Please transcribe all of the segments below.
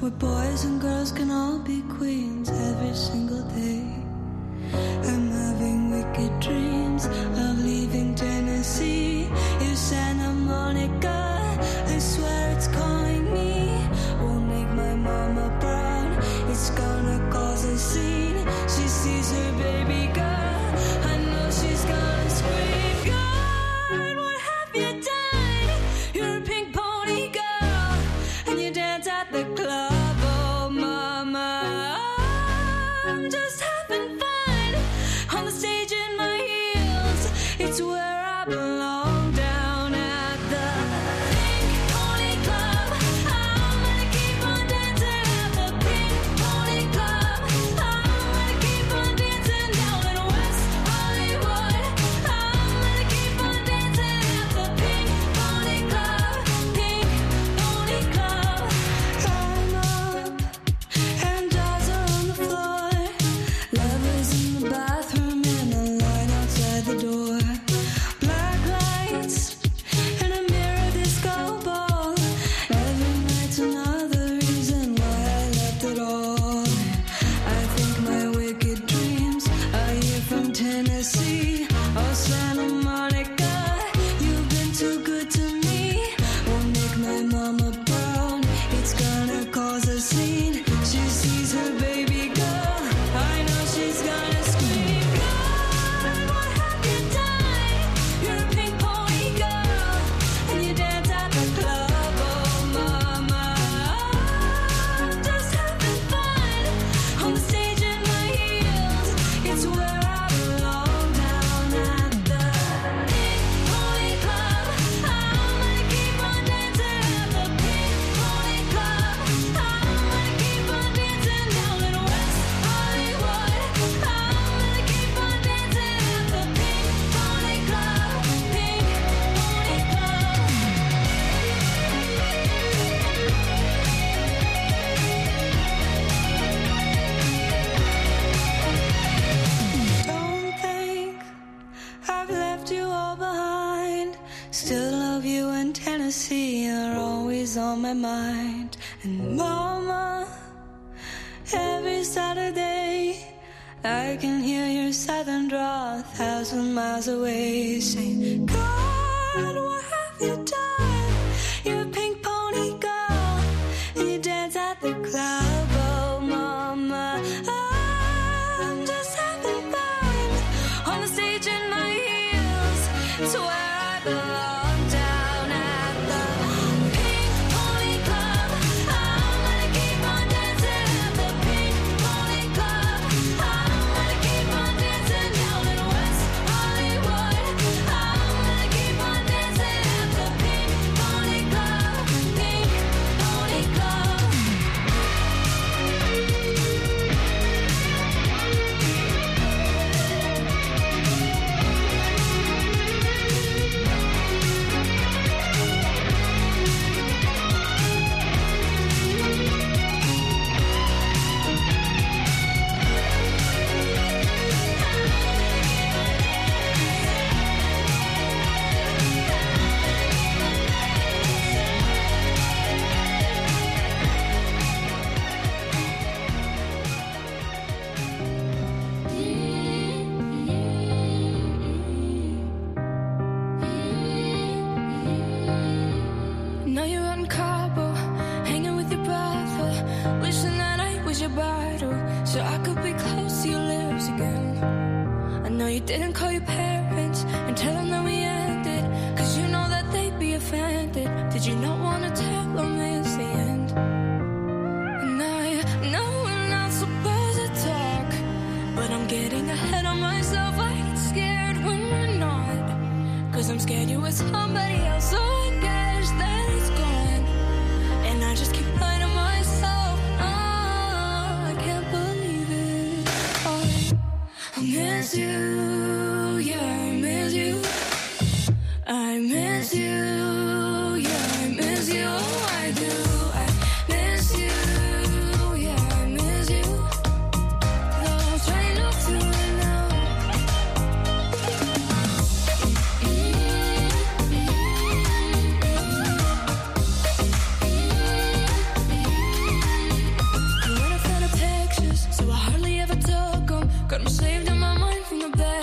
where boys and girls can all be queens every single day. I'm having wicked dreams of leaving Tennessee. If Santa Monica, I swear it's calling me. Won't make my mama proud, it's gonna cause a scene. She sees her baby girl, I know she's gonna scream. God, what have you done? You're a pink pony girl, and you dance at the club. Oh mama, I'm just having fun on the stage in my heels. It's where I belong, down at the Pink Pony Club. I'm gonna keep on dancing at the Pink Pony Club. I'm gonna keep on dancing down in West Hollywood. I'm gonna keep on dancing at the Pink Pony Club. Pink Pony Club. I'm up and dolls are on the floor. Lovers in the bathroom and a line outside the door. Black lights and a mirror disco ball. Every night's another reason why I left it all. I think my wicked dreams are here from Tennessee. Oh Santa Monica, you've been too good to me. Won't make my mama proud, it's gonna cause a scene. She sees her baby girl, I know she's gonna scream. God, what have you done? You're a pink pony girl, and you dance at the club. Oh mama, I'm just having fun on the stage in my heels. It's where I belong, down at the Pink Pony Club. I'm gonna keep on dancing at the Pink Pony Club. I'm gonna keep on dancing down in West Hollywood. I'm gonna keep on dancing at the Pink Pony Club. Pink Pony Club. Don't think I've left you all behind. Still love you in Tennessee, you're always on my mind. And mama, every Saturday I can hear your southern drawl 1,000 miles away, saying, God, what have you done? You're a pink pony girl, and you dance at the club. Oh mama, I'm just having fun on the stage in my heels. It's where I belong, down at the Pink Pony Club. I'm gonna keep on dancing at the Pink Pony Club. I'm gonna keep on dancing down in West Hollywood. I'm gonna keep on dancing at the Pink Pony Club. Pink Pony Club. Now you're out in Cabo, hanging with your brother, wishing that I was your bottle, so I could be close to your lips again. I know you didn't call your parents and tell them that we ended, 'cause you know that they'd be offended. Did you not want to tell them it's the end? And I know we're not supposed to talk, but I'm getting ahead of myself. I get scared when we're not, 'cause I'm scared you with somebody else, so I guess that it's gone. And I just keep lying to myself. Oh, I can't believe it. Oh, I miss you, yeah, I miss you. I miss you, yeah, I miss you. Oh, I do. I miss you, yeah, I miss you. Though I'm trying not to right now.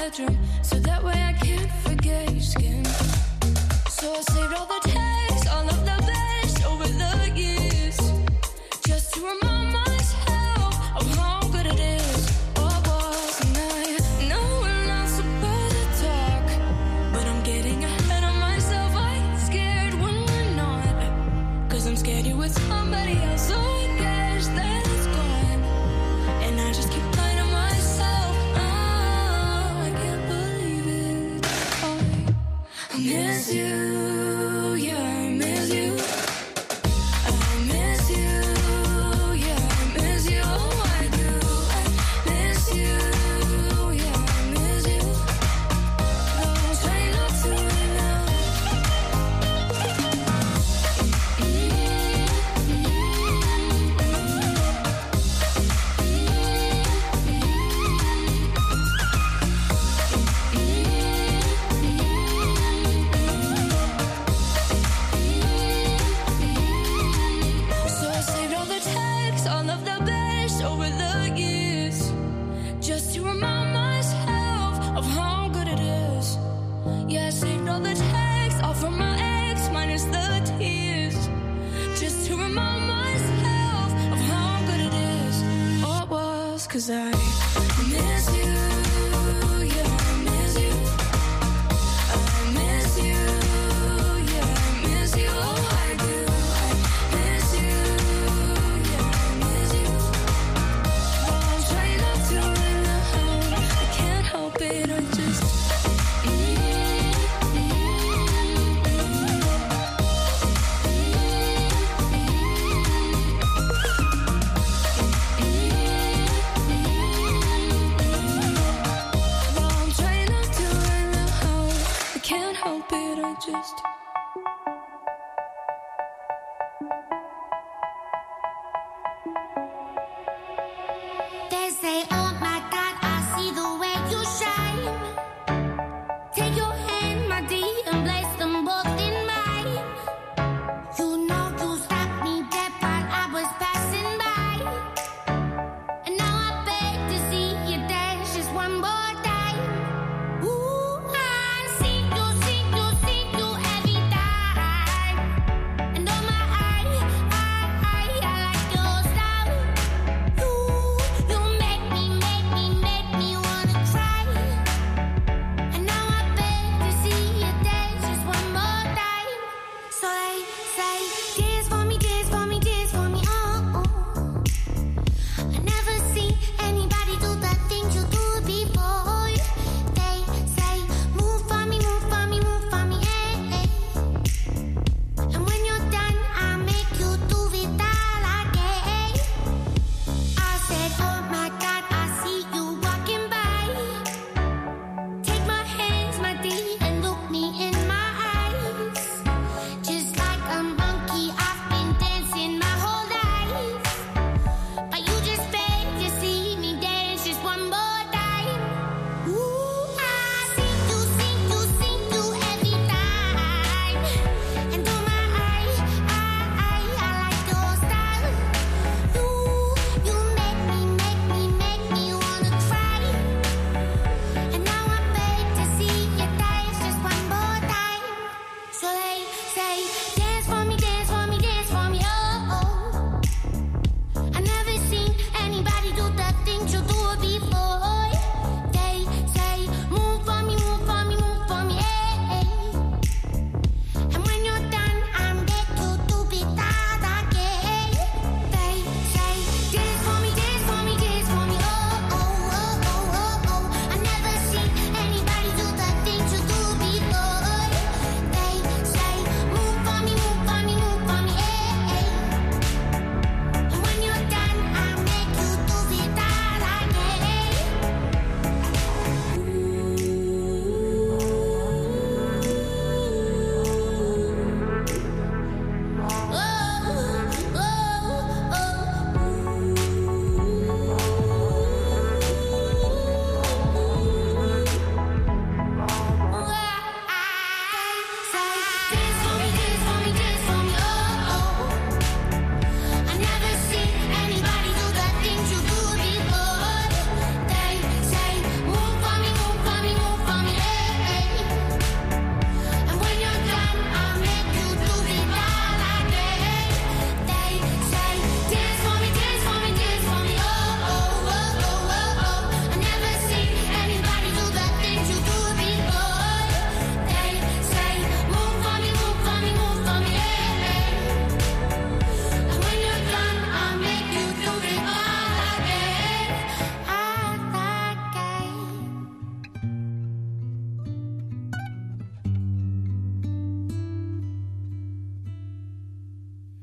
bedroom, so that way I can't forget your skin. So I saved all the texts, all of the best over the years, just to remind myself of how good it is. Or wasn't I? No, we're not supposed to talk, but I'm getting ahead of myself. I'm scared when we're not, 'cause I'm scared you're with somebody else. So I guess that it's gone, and I just keep lying to myself. Oh, I can't believe it. Oh, I miss you. Yeah, I miss you. I miss you. Yeah, I miss you. Oh, I do. I miss you. Yeah, I miss you. I'm trying not to right now. So I saved all the texts, all of the best over the years, just to remind myself of how good it is. Yeah, I saved all the texts, all from my ex, minus the tears, just to remind myself of how good it is. Oh, it was 'cause I miss you. Yeah, I miss you. I miss you. Yeah, I miss you. Oh, I do. I miss you. Yeah, I miss you. Oh, I'm trying not to right now. I can't help it. I just. Oh, I'm trying not to right now. I can't help it. I just. They say, oh my God, I see the way you shine. Take your hand, my dear, and place them both in mine. You know you stopped me dead while I was passing by. And now I beg to see you dance just one more time. Ooh, I see you every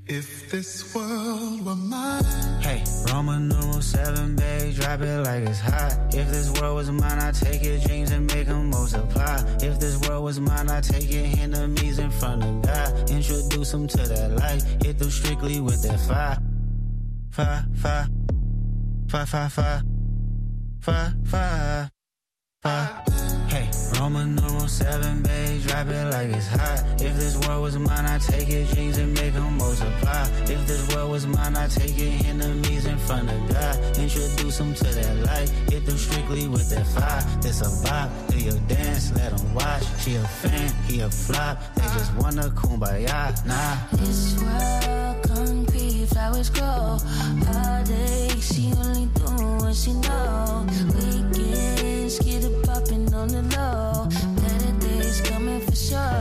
If this world were mine. Hey, Roman numeral 7, babe, drop it like it's hot. If this world was mine, I'd take your dreams and make them multiply. If this world was mine, I'd take your enemies in front of God. Introduce them to that light, hit them strictly with that fire. Fire, fire, fire, fire, fire, fire, fire, fire. Hey, Roman numeral 7, babe, drop it like it's hot. If this world was mine, I'd take your dreams and make them multiply. If this world was mine, I'd take your enemies in front of God. Introduce them to that light, hit them strictly with that fire. This a vibe, do your dance, let them watch. She a fan, he a flop, they just wanna kumbaya, nah. This world concrete, flowers grow. Heartache, she only do what she know. Weekends, get it poppin' on the low. Better days coming for sure.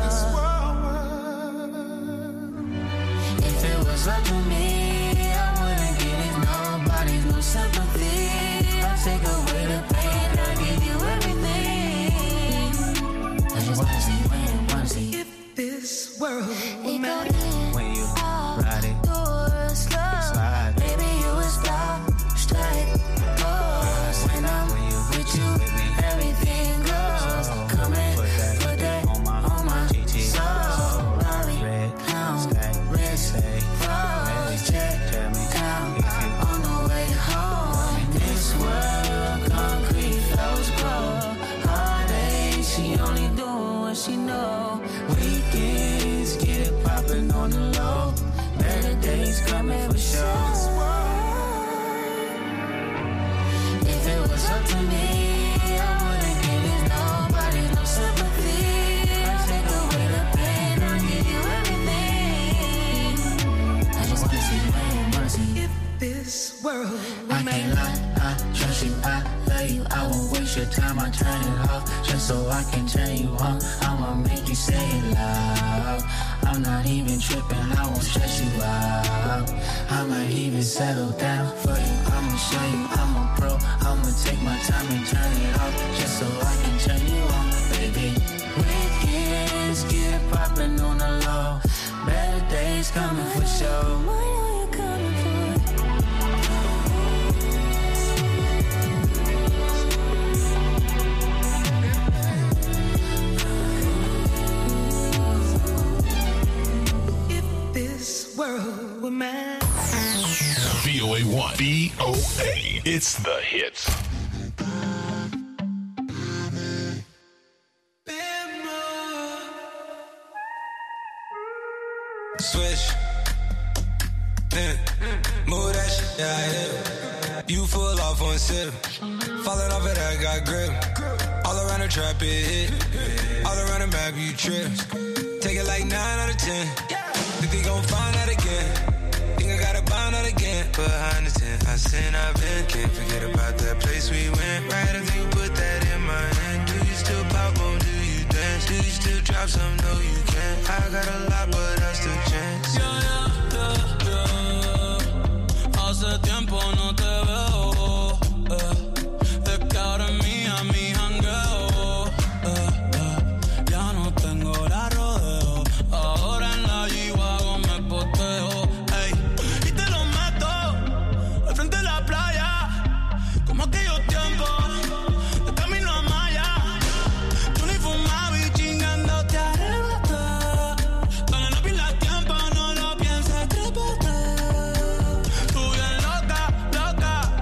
If it was up to me, I wouldn't give it nobody's no sympathy. I'll take away the pain, I'll give you everything. I just wanna see when you wanna see. If this world were mine. When you ride it, slide. Maybe you would stop, straight. When I'm with you, everything goes. Come and put that on my GT. So, Raleigh, red, down, sky, red, say, froze, jet, tell me down, if you on the way home. In this world, concrete flows grow. Heartache, she only do what she know. Weekends, get it poppin' on the low. Better days coming for sure. If it was up to me, I wouldn't give it nobody no sympathy. I'll take away the pain, I'll give you everything. I just wanna see when you wanna see. If this world were I mine. can't lie, I trust you, I love you. I won't waste your time, I turn it off just so I can turn you on. I'ma make you say it loud. I'm not even tripping, I won't stress you out. I might even settle down for you. I'ma show you I'm a pro. I'ma take my time and turn it off just so I can turn you on, baby. Weekends get poppin' on the low. Better days coming for sure. What are you coming for? If this world were mine. VOA1. VOA. It's the hits. Switch. Move that shit, yeah, I hit it. You full off on sip. Falling off it, I got grip. All around the trap, it hit. All around the map, you trip. Take it like 9 out of 10. Think they gon' find that again. Think I gotta bind that again. Behind the tent, I sin, I've been. Can't forget about that place we went. Right after you put that in my hand. Do you still pop on? Do you dance? Do you still drop some? No, you can't. I got a lot, but that's the chance. Hace tiempo no te veo. Es que ahora es mía, mi jangueo. Ya no tengo la rodeo. Ahora en la G-Wagon me poteo. Ey, y te lo meto al frente de la playa. Como aquellos tiempos de camino a Maya. Tú ni fumabas y chingándote arrebaté. Dale, no pierdas tiempo, no lo pienses, trépate. Tú bien loca, loca,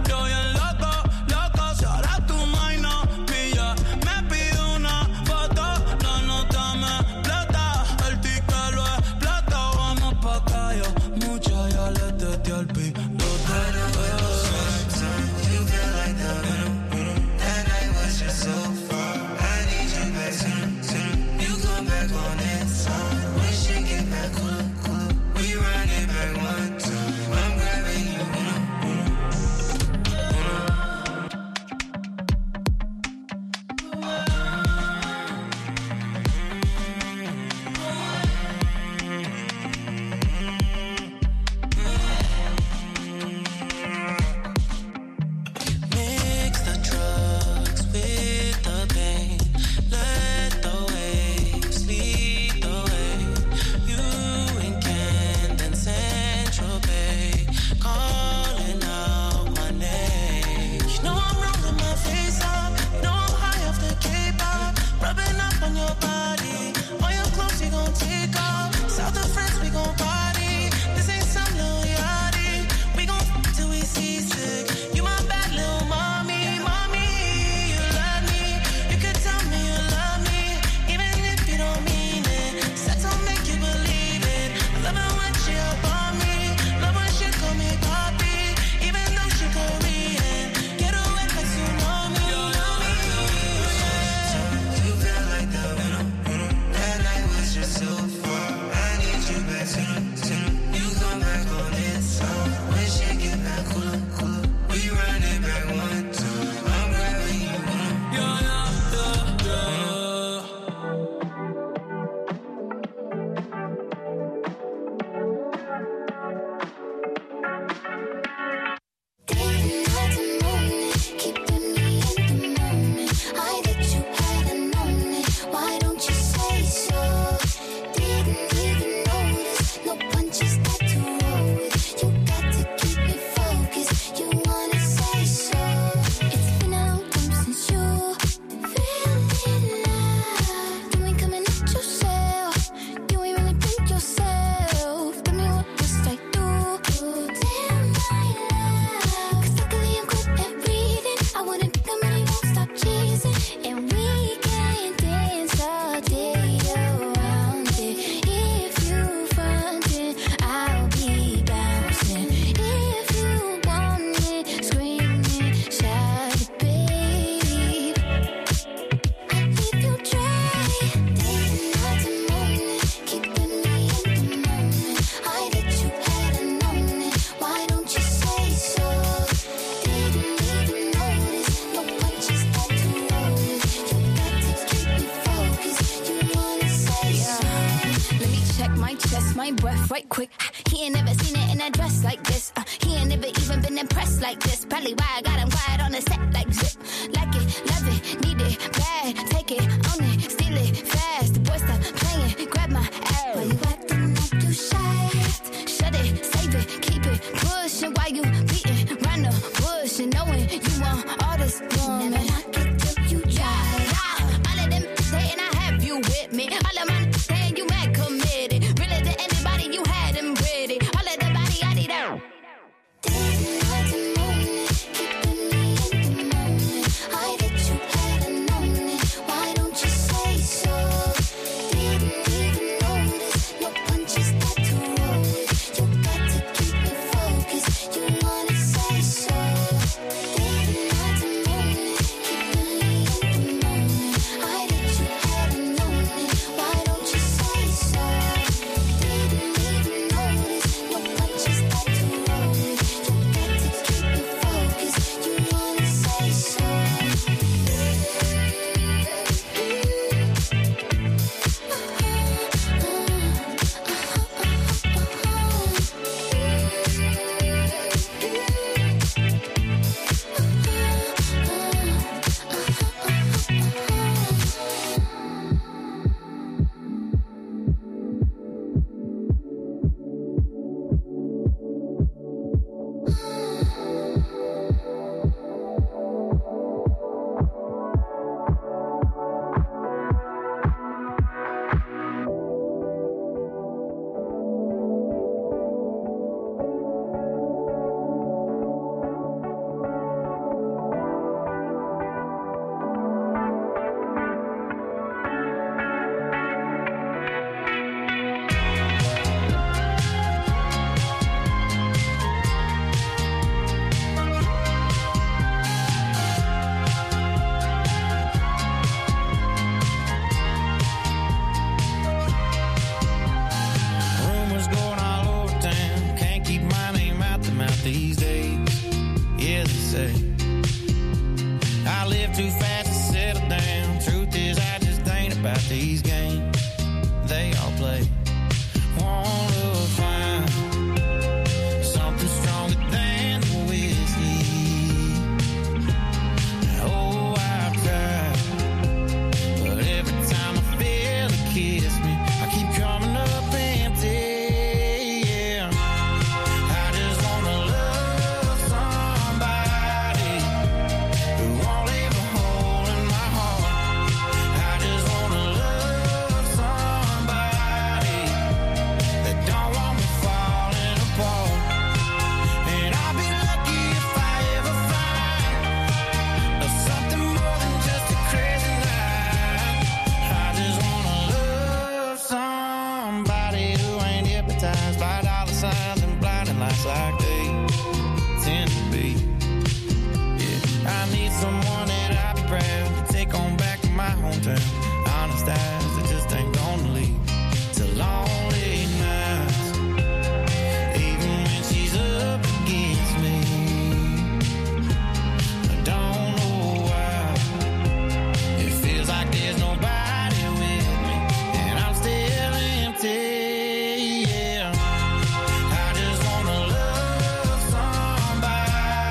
my breath right quick. He ain't never seen it in a dress like this. He ain't never even been impressed like this. Probably why I got him quiet on the set like zip. Like it, love it, need it, bad. Take it, own it, steal it, fast. The boy stop playing, grab my ass. Why you acting like you shy? Shut it, save it, keep it pushing. While you beating round the bush and knowing you want all this woman. Never knock it till you try. All of them saying I have you with me. All of my saying you mad committed. Really to anybody you had them ready. All of the body I need out.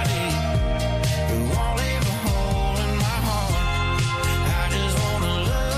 Who won't leave a hole in my heart. I just wanna love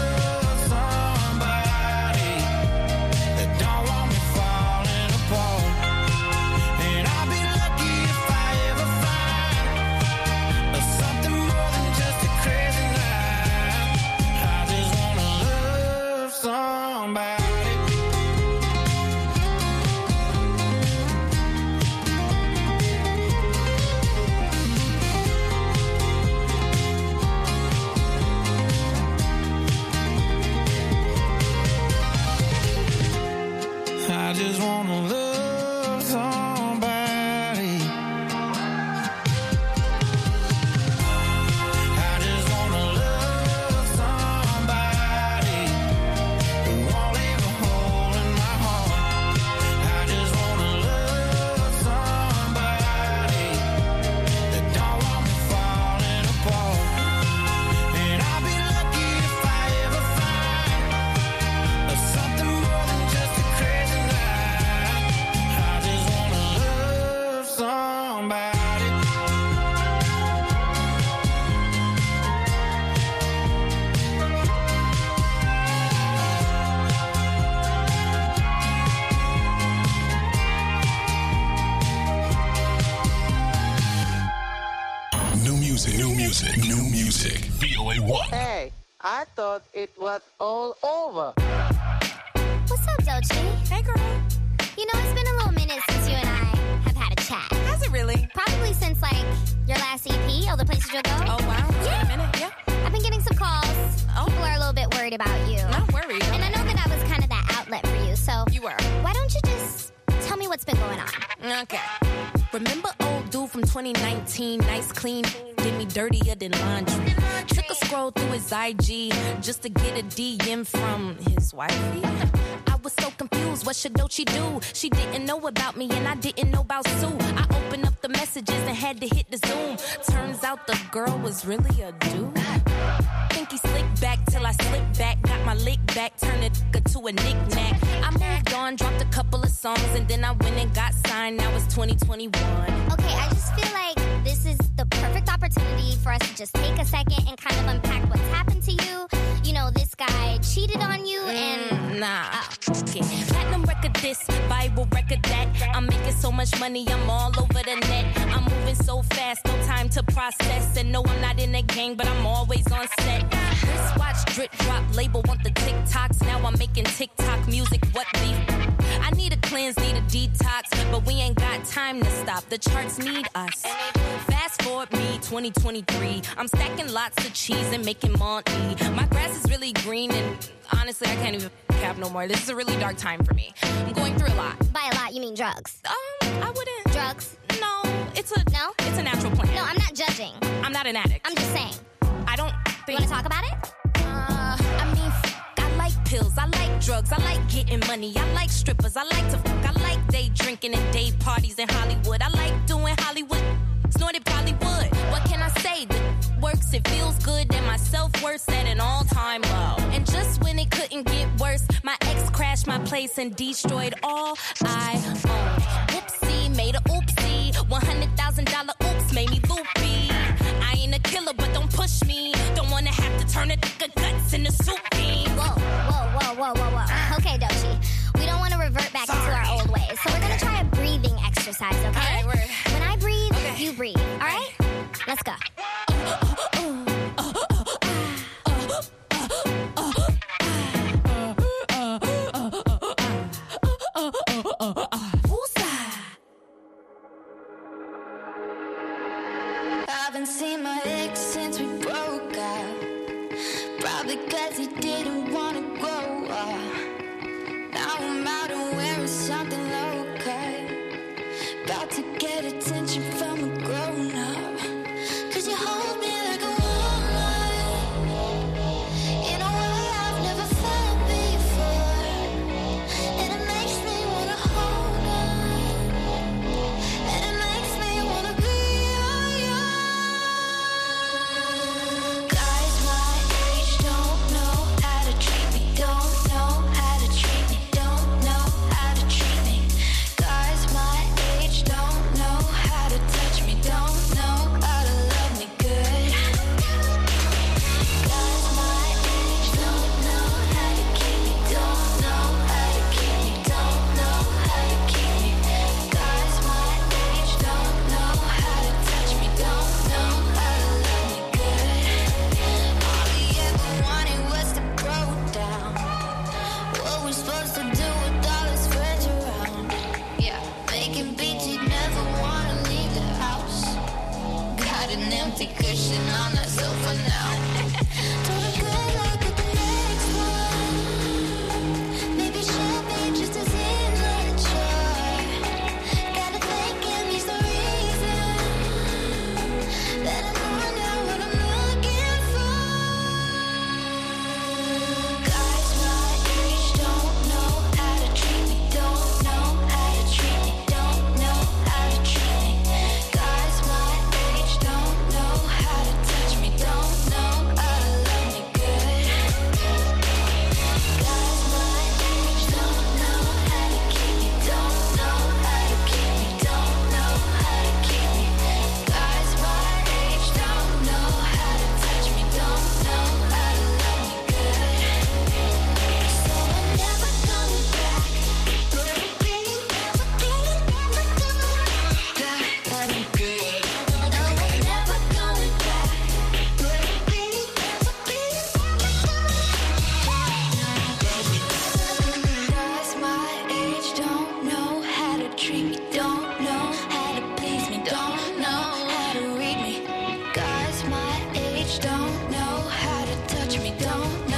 I thought it was all over. What's up, Doechii? Hey, girl. You know, it's been a little minute since you and I have had a chat. Has it really? Probably since, like, your last EP, All the Places You'll Go. Oh, wow. It's been a minute, yeah. I've been getting some calls. Oh. People are a little bit worried about you. Not worried. And I know that I was kind of that outlet for you, so... You were. Why don't you just tell me what's been going on? Okay. Remember old dude from 2019, nice, clean, did me dirtier than laundry. Took a scroll through his IG just to get a DM from his wifey. I was so confused, what should Doechii do? She didn't know about me and I didn't know about Sue. I opened up the messages and had to hit the Zoom. Turns out the girl was really a dude. Think he slicked back till I slipped back. Got my lick back, turned it to a knick-knack. I moved on, dropped a couple of songs, and then I went and got signed. Now it's 2021. Okay, I just feel like this is the perfect opportunity for us to just take a second and kind of unpack what's happened to you. You know, this guy cheated on you and... Nah. Okay. Platinum record this, Bible record that. I'm making so much money, I'm all over the net. I'm moving so fast, no time to process. And no, I'm not in a gang, but I'm always on set. Wristwatch, drip drop, label want the TikToks. Now I'm making TikTok music, what beef? I need a cleanse, need a detox, but we ain't got time to stop. The charts need us. Fast forward me, 2023. I'm stacking lots of cheese and making money. My grass is really green and honestly, I can't even cap no more. This is a really dark time for me. I'm going through a lot. By a lot, you mean drugs? I wouldn't. Drugs? No, it's a natural plan. No, I'm not judging. I'm not an addict. I'm just saying. I don't think... You want to talk about it? I mean, I like pills, I like drugs, I like getting money, I like strippers, I like to fuck, I like day drinking and day parties in Hollywood, I like doing Hollywood, snorted Bollywood. What can I say? That works, it feels good, and my self-worth's at an all-time low. And just when it couldn't get worse, my ex crashed my place and destroyed all I owned. Whoopsie, made a oopsie, $100,000 oops made me loopy. I ain't a killer, but don't push me. Don't wanna have to turn a nigga guts into soup beans. Whoa. Okay, Doechii. We don't want to revert back into our old ways. So we're going to try a breathing exercise, okay? All right, when I breathe, you breathe. All right? Let's go. Haven't seen my ex since we broke up. Probably cause he didn't wanna grow up. Now I'm out and wearing something low-cut. About to get attention from a grown-up. Cause you hold me like a woman in a way I've never felt before. And it makes me wanna hold on. And it makes me wanna be you. Guys my age don't know how to treat me. Don't know how to treat me. Don't know no, no.